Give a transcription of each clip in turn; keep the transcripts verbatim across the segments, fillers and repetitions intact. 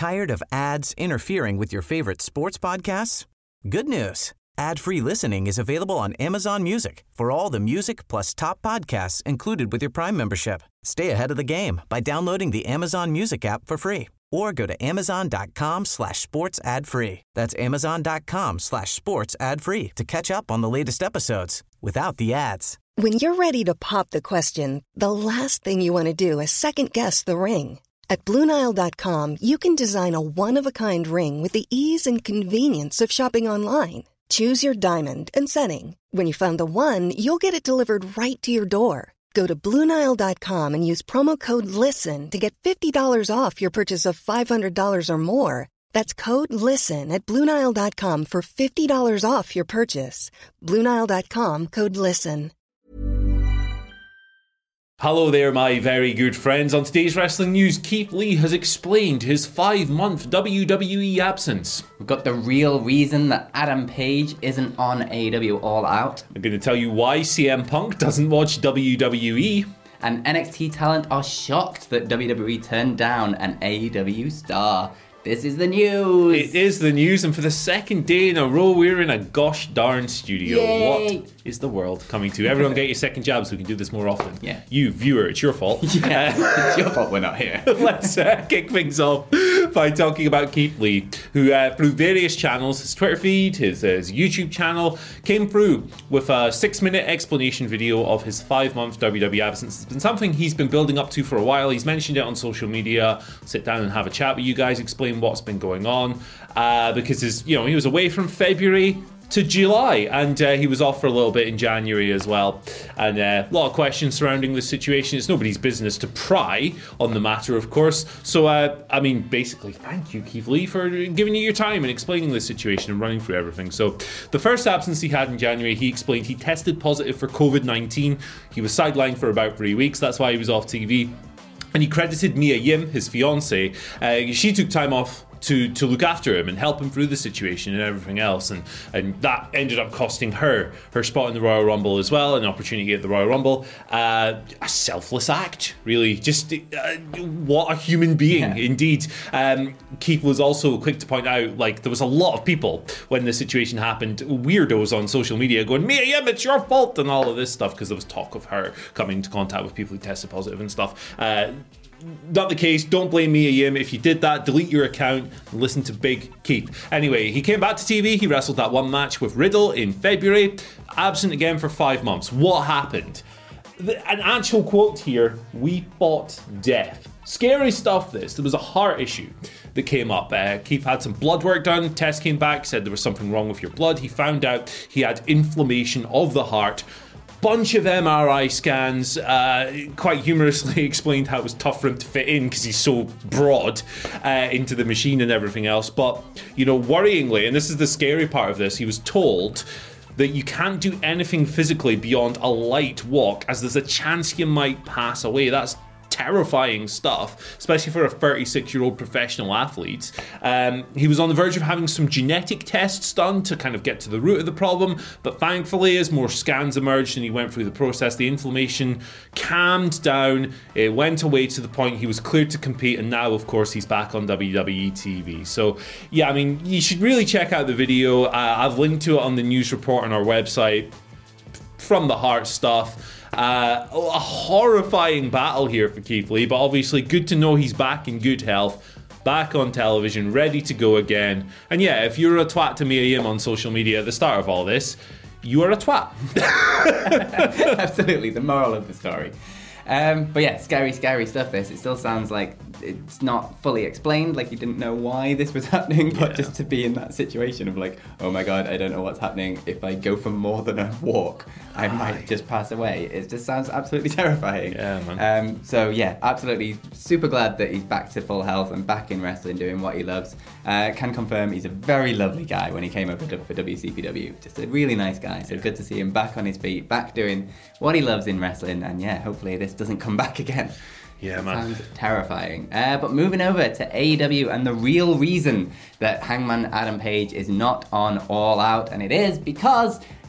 Tired of ads interfering with your favorite sports podcasts? Good news. Ad-free listening is available on Amazon Music for all the music plus top podcasts included with your Prime membership. Stay ahead of the game by downloading the Amazon Music app for free or go to amazon.com slash sports ad free. That's amazon.com slash sports ad free to catch up on the latest episodes without the ads. When you're ready to pop the question, the last thing you want to do is second-guess the ring. At Blue Nile dot com, you can design a one-of-a-kind ring with the ease and convenience of shopping online. Choose your diamond and setting. When you find the one, you'll get it delivered right to your door. Go to Blue Nile dot com and use promo code LISTEN to get fifty dollars off your purchase of five hundred dollars or more. That's code LISTEN at Blue Nile dot com for fifty dollars off your purchase. Blue Nile dot com, code LISTEN. Hello there, my very good friends. On today's wrestling news, Keith Lee has explained his five-month W W E absence. We've got the real reason that Adam Page isn't on A E W All Out. I'm going to tell you why C M Punk doesn't watch W W E. And N X T talent are shocked that W W E turned down an A E W star. This is the news. It is the news, and for the second day in a row, we're in a gosh darn studio. Yay. What is the world coming to? Everyone get your second jab so we can do this more often. Yeah. You, viewer, it's your fault. Yeah, it's your fault we're not here. Let's uh, kick things off by talking about Keith Lee, who uh, through various channels, his Twitter feed, his, uh, his YouTube channel, came through with a six-minute explanation video of his five-month W W E absence. It's been something he's been building up to for a while. He's mentioned it on social media. Sit down and have a chat with you guys, explain what's been going on, uh, because his, you know, he was away from February to July, and uh, he was off for a little bit in January as well, and uh, a lot of questions surrounding the situation. It's nobody's business to pry on the matter, of course, so uh, I mean, basically, thank you, Keith Lee, for giving you your time and explaining the situation and running through everything. So the first absence he had in January, he explained he tested positive for covid nineteen. He was sidelined for about three weeks. That's why he was off T V, and he credited Mia Yim, his fiance. Uh, she took time off to to look after him and help him through the situation and everything else, and and that ended up costing her her spot in the Royal Rumble as well, an opportunity at the Royal Rumble. Uh, a selfless act, really. Just uh, what a human being, yeah. Indeed. Um, Keith was also quick to point out, like, there was a lot of people when the situation happened, weirdos on social media going, Mia Yim, it's your fault, and all of this stuff, because there was talk of her coming into contact with people who tested positive and stuff. Uh, Not the case. Don't blame Mia Yim. If you did that, delete your account and listen to Big Keith. Anyway, he came back to T V. He wrestled that one match with Riddle in February. Absent again for five months. What happened? An actual quote here: "We fought death." Scary stuff, this. There was a heart issue that came up. Uh, Keith had some blood work done. Test came back, said there was something wrong with your blood. He found out he had inflammation of the heart. Bunch of M R I scans, uh, quite humorously explained how it was tough for him to fit in because he's so broad uh, into the machine and everything else. But, you know, worryingly, and this is the scary part of this, he was told that you can't do anything physically beyond a light walk, as there's a chance you might pass away. That's terrifying stuff, especially for a thirty-six-year-old professional athlete. Um, he was on the verge of having some genetic tests done to kind of get to the root of the problem, but thankfully, as more scans emerged and he went through the process, the inflammation calmed down. It went away to the point he was cleared to compete, and now, of course, he's back on W W E T V. So, yeah, I mean, you should really check out the video. Uh, I've linked to it on the news report on our website. From the heart stuff. Uh, a horrifying battle here for Keith Lee, but obviously good to know he's back in good health, back on television, ready to go again. And yeah, if you're a twat to Mia Yim on social media at the start of all this, you are a twat. Absolutely, the moral of the story. Um, but yeah, scary, scary stuff this. It still sounds like it's not fully explained, like you didn't know why this was happening, but yeah. Just to be in that situation of like, oh my god, I don't know what's happening. If I go for more than a walk, I Aye. might just pass away. It just sounds absolutely terrifying. Yeah, man. Um, so yeah, absolutely super glad that he's back to full health and back in wrestling, doing what he loves. Uh, can confirm he's a very lovely guy when he came over for W C P W. Just a really nice guy. So yeah. Good to see him back on his feet, back doing what he loves in wrestling. And yeah, hopefully this doesn't come back again. Yeah, man. Sounds terrifying. Uh, but moving over to A E W and the real reason that Hangman Adam Page is not on All Out, and it is because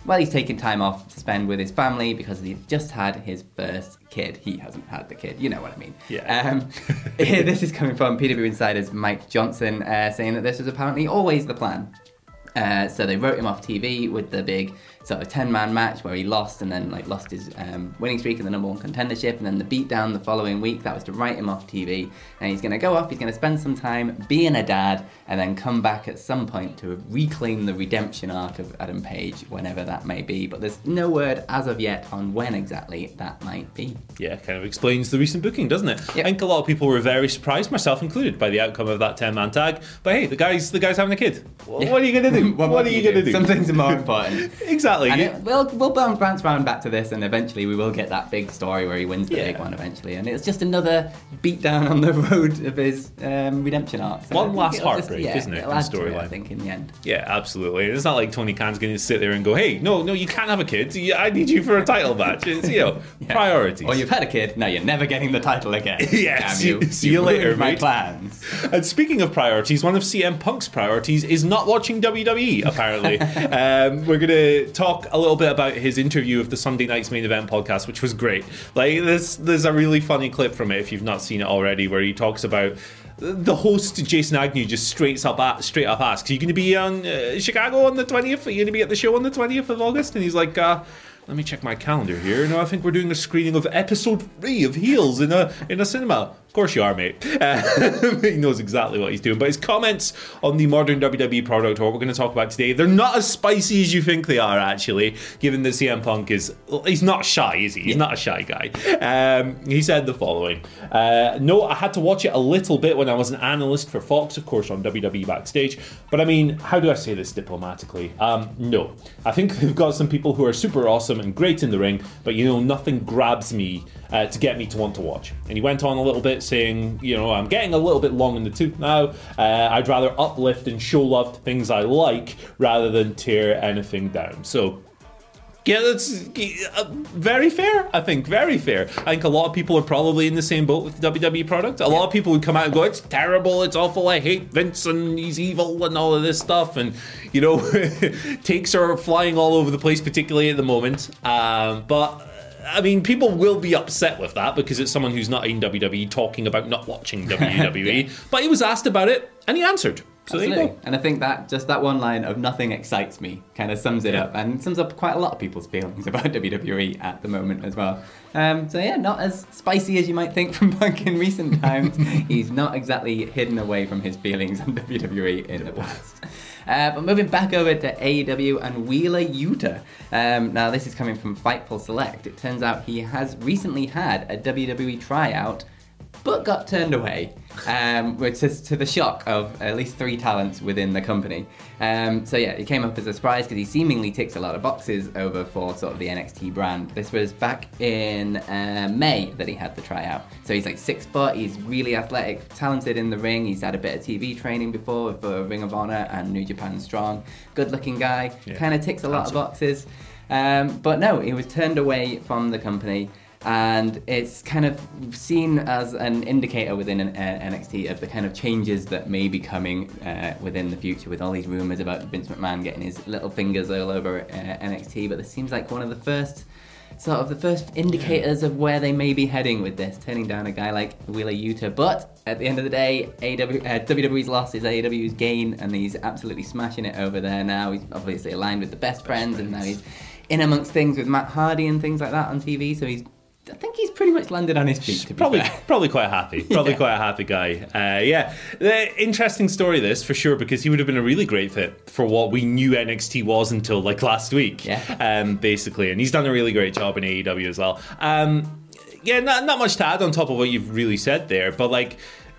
well, he's taking time off to spend with his family because he's just had his first kid. He hasn't had the kid, you know what I mean. Yeah. Um, this is coming from P W Insider's Mike Johnson, uh, saying that this was apparently always the plan. Uh, so they wrote him off T V with the big sort of ten-man match where he lost and then like lost his um, winning streak in the number one contendership, and then the beatdown the following week. That was to write him off T V, and he's going to go off, he's going to spend some time being a dad, and then come back at some point to reclaim the redemption arc of Adam Page, whenever that may be. But there's no word as of yet on when exactly that might be. Yeah, kind of explains the recent booking, doesn't it? Yep. I think a lot of people were very surprised, myself included, by the outcome of that ten-man tag. But hey, the guy's the guy's having a kid. Well, Yeah. What are you going to do? what, what are you going to do? Some things are more important. Exactly. And it, we'll, we'll bounce round back to this, and eventually we will get that big story where he wins the Yeah. big one eventually. And it's just another beatdown on the road of his um, redemption arc. So I One think last it'll heartbreak, just, yeah, isn't it, it'll in add to it, I storyline? think, in the end. Yeah, absolutely. It's not like Tony Khan's going to sit there and go, hey, no, no, you can't have a kid. I need you for a title match. It's, you know, Yeah. priorities. Or you've had a kid, now you're never getting the title again. Yeah, Damn see- you. see you later, ruined my mate. plans. And speaking of priorities, one of C M Punk's priorities is not watching W W E, apparently. um, we're going to talk a little bit about his interview of the Sunday Night's Main Event podcast, which was great. Like, there's, there's a really funny clip from it, if you've not seen it already, where he talks about the host, Jason Agnew, just straight up, straight up asks, are you going to be on uh, Chicago on the twentieth? Are you going to be at the show on the twentieth of August? And he's like, uh... let me check my calendar here. No, I think we're doing a screening of episode three of Heels in a in a cinema. Of course you are, mate. Uh, he knows exactly what he's doing. But his comments on the modern W W E product, or what we're going to talk about today, they're not as spicy as you think they are, actually, given that C M Punk is... he's not shy, is he? He's not a shy guy. Um, he said the following. Uh, no, I had to watch it a little bit when I was an analyst for Fox, of course, on W W E Backstage. But I mean, how do I say this diplomatically? Um, no. I think they've got some people who are super awesome and great in the ring, but you know, nothing grabs me uh, to get me to want to watch. And he went on a little bit saying, you know, I'm getting a little bit long in the tooth now. Uh, I'd rather uplift and show love to things I like rather than tear anything down. So yeah, that's uh, very fair, I think, very fair. I think a lot of people are probably in the same boat with the W W E product. A lot of people would come out and go, it's terrible, it's awful, I hate Vince and he's evil and all of this stuff. And, you know, takes are flying all over the place, particularly at the moment. Um, but, I mean, people will be upset with that because it's someone who's not in W W E talking about not watching W W E. Yeah. But he was asked about it and he answered. So Absolutely. there you go. And I think that just that one line of nothing excites me kind of sums it Yeah. up, and sums up quite a lot of people's feelings about W W E at the moment as well. Um, so yeah, not as spicy as you might think from Punk in recent times. He's not exactly hidden away from his feelings on W W E in the past. Uh, but moving back over to A E W and Wheeler Yuta. Um, now this is coming from Fightful Select. It turns out he has recently had a W W E tryout, but got turned away, um, which is to the shock of at least three talents within the company. Um, so yeah, it came up as a surprise because he seemingly ticks a lot of boxes over for sort of the N X T brand. This was back in uh, May that he had the tryout. So he's like six foot, he's really athletic, talented in the ring, he's had a bit of T V training before for Ring of Honor and New Japan Strong. Good looking guy, Yeah. kind of ticks a lot of boxes. Um, but no, he was turned away from the company. And it's kind of seen as an indicator within an, uh, N X T of the kind of changes that may be coming uh, within the future, with all these rumours about Vince McMahon getting his little fingers all over uh, N X T. But this seems like one of the first, sort of the first indicators of where they may be heading with this, turning down a guy like Wheeler Yuta. But at the end of the day, A E W, uh, W W E's loss is A E W's gain, and he's absolutely smashing it over there now. He's obviously aligned with the best, best friends, friends, and now he's in amongst things with Matt Hardy and things like that on T V. So he's I think he's pretty much landed on his feet, to be probably, fair. Probably quite happy. Probably Yeah. quite a happy guy. Uh, yeah, the interesting story this, for sure, because he would have been a really great fit for what we knew N X T was until, like, last week, Yeah. um, basically. And he's done a really great job in A E W as well. Um, yeah, not, not much to add on top of what you've really said there, but, like,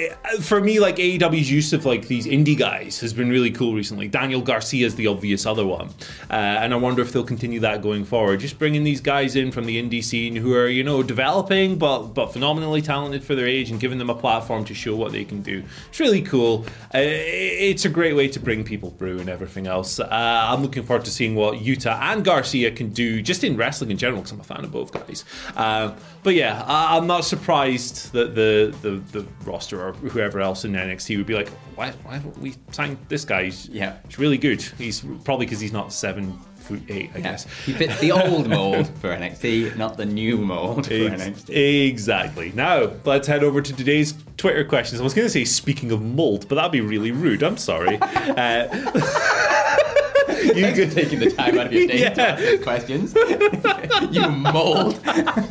for me, like, A E W's use of like these indie guys has been really cool recently. Daniel Garcia is the obvious other one, uh, and I wonder if they'll continue that going forward. Just bringing these guys in from the indie scene who are, you know, developing but but phenomenally talented for their age, and giving them a platform to show what they can do. It's really cool. Uh, it's a great way to bring people through and everything else. Uh, I'm looking forward to seeing what Yuta and Garcia can do just in wrestling in general, because I'm a fan of both guys. Uh, but yeah, I, I'm not surprised that the the, the roster or whoever else in N X T would be like, why, why haven't we signed this guy? He's, Yeah. he's really good. He's probably because he's not seven foot eight, I Yeah. guess. He fits the old mold for N X T, not the new mold for Ex- N X T. Exactly. Now, let's head over to today's Twitter questions. I was going to say, speaking of mold, but that'd be really rude. I'm sorry. uh, You could taking the time out of your day Yeah. to ask these questions. You mold.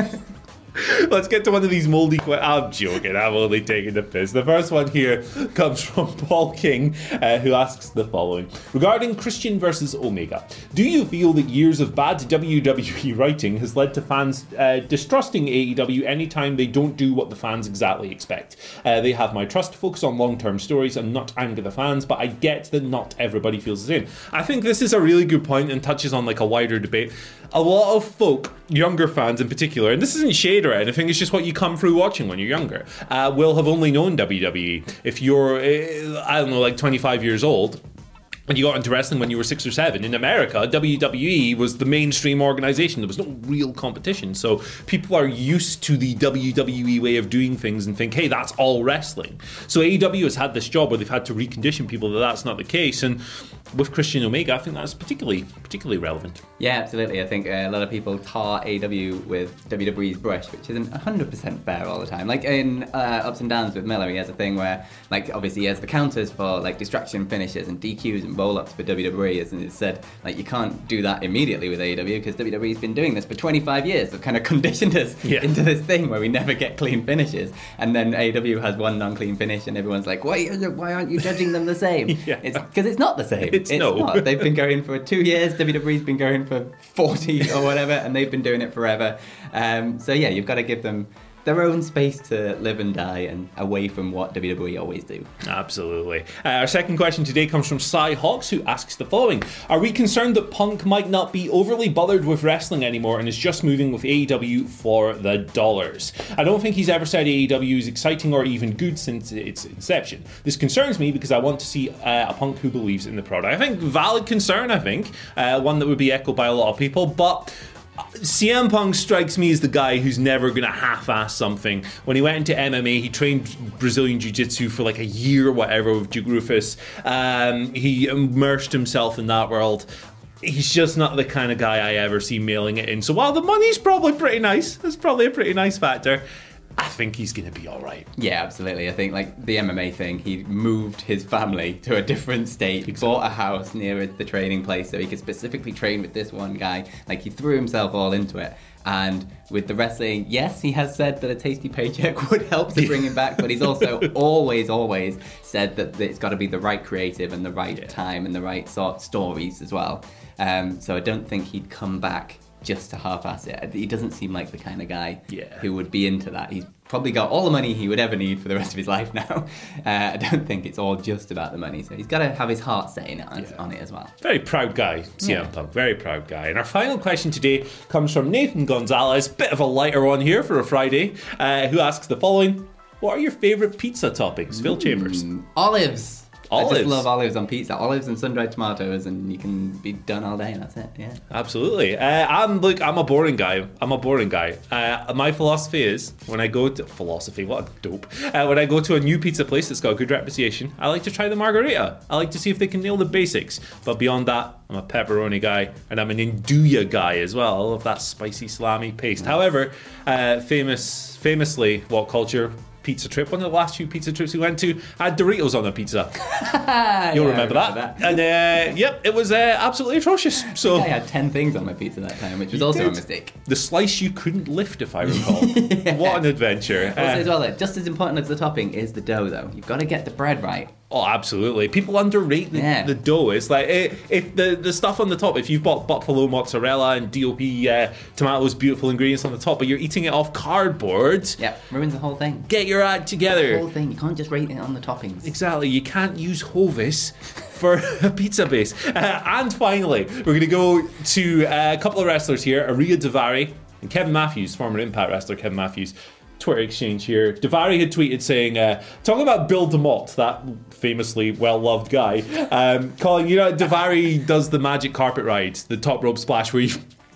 Let's get to one of these mouldy questions. I'm joking. I'm only taking the piss. The first one here comes from Paul King, uh, who asks the following. Regarding Christian versus Omega, do you feel that years of bad W W E writing has led to fans uh, distrusting A E W anytime they don't do what the fans exactly expect? Uh, they have my trust to focus on long-term stories and not anger the fans, but I get that not everybody feels the same. I think this is a really good point and touches on like a wider debate. A lot of folk, younger fans in particular, and this isn't shade or anything, it's just what you come through watching when you're younger, uh, will have only known W W E. If you're, uh, I don't know, like twenty-five years old, and you got into wrestling when you were six or seven. In America, W W E was the mainstream organization. There was no real competition. So people are used to the W W E way of doing things and think, hey, that's all wrestling. So A E W has had this job where they've had to recondition people that that's not the case. And with Christian Omega, I think that's particularly particularly relevant. Yeah, absolutely. I think uh, a lot of people tar A E W with W W E's brush, which isn't one hundred percent fair all the time. Like in uh, Ups and Downs with Miller, he has a thing where, like, obviously he has the counters for, like, distraction finishes and D Qs and roll-ups for W W E, and it's said, like, you can't do that immediately with A E W because W W E's been doing this for twenty-five years. They've kind of conditioned us yeah. into this thing where we never get clean finishes. And then A E W has one non-clean finish and everyone's like, why, why aren't you judging them the same? yeah. It's because it's not the same. It's, it's no. not. They've been going for two years. W W E's been going for forty or whatever, and they've been doing it forever. Um, so yeah, you've got to give them their own space to live and die and away from what W W E always do. Absolutely. Uh, our second question today comes from Cy Hawks, who asks the following. Are we concerned that Punk might not be overly bothered with wrestling anymore and is just moving with A E W for the dollars? I don't think he's ever said A E W is exciting or even good since its inception. This concerns me because I want to see uh, a Punk who believes in the product. I think valid concern, I think. Uh, one that would be echoed by a lot of people, but C M Punk strikes me as the guy who's never going to half-ass something. When he went into M M A, he trained Brazilian Jiu-Jitsu for like a year or whatever with Duke Rufus. Um, he immersed himself in that world. He's just not the kind of guy I ever see mailing it in. So while the money's probably pretty nice, it's probably a pretty nice factor, I think he's going to be all right. Yeah, absolutely. I think, like, the M M A thing, he moved his family to a different state, exactly. Bought a house near the training place so he could specifically train with this one guy. Like, he threw himself all into it. And with the wrestling, yes, he has said that a tasty paycheck would help to bring him back, but he's also always, always said that it's got to be the right creative and the right yeah. time and the right sort of stories as well. Um, so I don't think he'd come back just to half-ass it. He doesn't seem like the kind of guy yeah. who would be into that. He's probably got all the money he would ever need for the rest of his life now. Uh, I don't think it's all just about the money, so he's got to have his heart set in it, yeah. on it as well. Very proud guy, C M yeah. Punk. Very proud guy. And our final question today comes from Nathan Gonzalez, bit of a lighter one here for a Friday, uh, who asks the following. What are your favourite pizza toppings? Phil Chambers. Mm, olives. Olives. I just love olives on pizza. Olives and sun-dried tomatoes, and you can be done all day, and that's it. Yeah, absolutely. Uh, I'm look. I'm a boring guy. I'm a boring guy. Uh, my philosophy is when I go to philosophy. What a dope. Uh, when I go to a new pizza place that's got a good reputation, I like to try the margherita. I like to see if they can nail the basics. But beyond that, I'm a pepperoni guy, and I'm an Nduja guy as well. I love that spicy salami paste. Mm. However, uh, famous, famously, what culture? Pizza trip. One of the last few pizza trips we went to had Doritos on the pizza. You'll yeah, remember, remember that. that. And uh, yep, it was uh, absolutely atrocious. So I, I had ten things on my pizza that time, which was also did. a mistake. The slice you couldn't lift, if I recall. yeah. What an adventure. Also, uh, as well, just as important as the topping is the dough, though. You've got to get the bread right. Oh, absolutely. People underrate the, yeah. the dough. It's like, if the, the stuff on the top, if you've bought buffalo mozzarella and D O P uh, tomatoes, beautiful ingredients on the top, but you're eating it off cardboard. Yeah, ruins the whole thing. Get your act together. The whole thing. You can't just rate it on the toppings. Exactly. You can't use Hovis for a pizza base. Uh, and finally, we're going to go to uh, a couple of wrestlers here, Ariya Daivari and Kevin Matthews, former Impact wrestler Kevin Matthews. Twitter exchange here. Daivari had tweeted saying, uh, talking about Bill DeMott, that famously well-loved guy, um, calling, you know, Daivari does the magic carpet ride, the top rope splash where you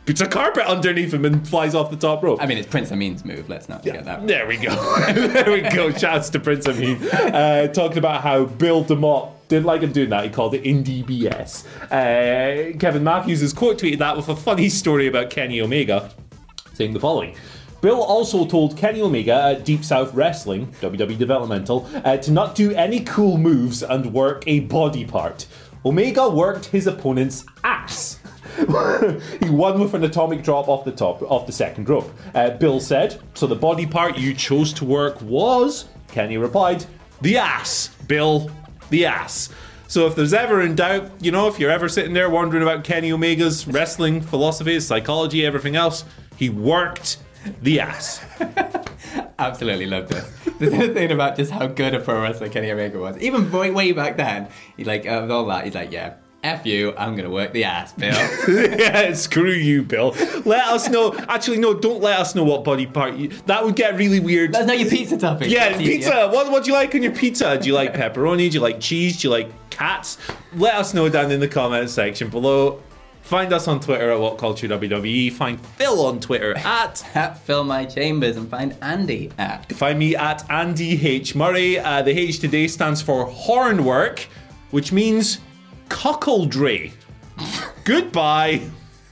puts a carpet underneath him and flies off the top rope. I mean, it's Prince Amin's move. Let's not forget yeah, that. There we go. There we go. Shouts to Prince Amin. Uh, talking about how Bill DeMott didn't like him doing that. He called it indie B S. Uh, Kevin Matthews has quote tweeted that with a funny story about Kenny Omega, saying the following. Bill also told Kenny Omega at Deep South Wrestling, W W E Developmental, uh, to not do any cool moves and work a body part. Omega worked his opponent's ass. He won with an atomic drop off the top, off the second rope. Uh, Bill said, so the body part you chose to work was, Kenny replied, the ass, Bill, the ass. So if there's ever in doubt, you know, if you're ever sitting there wondering about Kenny Omega's wrestling philosophy, psychology, everything else, he worked the ass. Absolutely loved it. There's a thing about just how good a pro wrestler Kenny Omega was. Even way, way back then, he like, uh, with all that, he's like, yeah, F you, I'm going to work the ass, Bill. Yeah, screw you, Bill. Let us know. Actually, no, don't let us know what body part you... That would get really weird. That's not your pizza topping. Yeah, That's pizza. easier. What, what do you like on your pizza? Do you like pepperoni? Do you like cheese? Do you like cats? Let us know down in the comments section below. Find us on Twitter at What Culture W W E. Find Phil on Twitter at... At Phil My Chambers, and find Andy at... Find me at Andy H. Murray. Uh, the H today stands for hornwork, which means cockledry. Goodbye.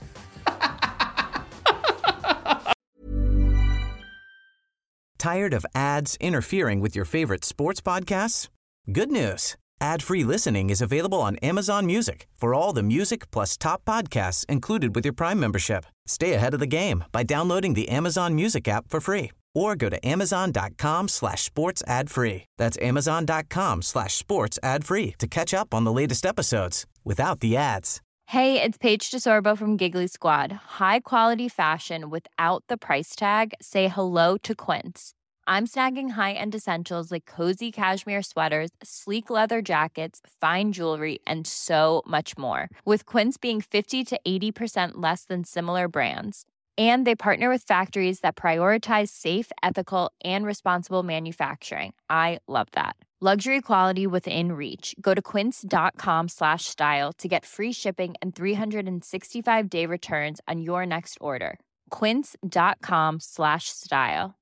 Tired of ads interfering with your favorite sports podcasts? Good news. Ad-free listening is available on Amazon Music for all the music plus top podcasts included with your Prime membership. Stay ahead of the game by downloading the Amazon Music app for free or go to amazon.com slash sports ad free. That's amazon.com slash sports ad free to catch up on the latest episodes without the ads. Hey, it's Paige DeSorbo from Giggly Squad. High quality fashion without the price tag. Say hello to Quince. I'm snagging high-end essentials like cozy cashmere sweaters, sleek leather jackets, fine jewelry, and so much more. With Quince being fifty to eighty percent less than similar brands. And they partner with factories that prioritize safe, ethical, and responsible manufacturing. I love that. Luxury quality within reach. Go to quince.com slash style to get free shipping and three sixty-five day returns on your next order. Quince.com slash style.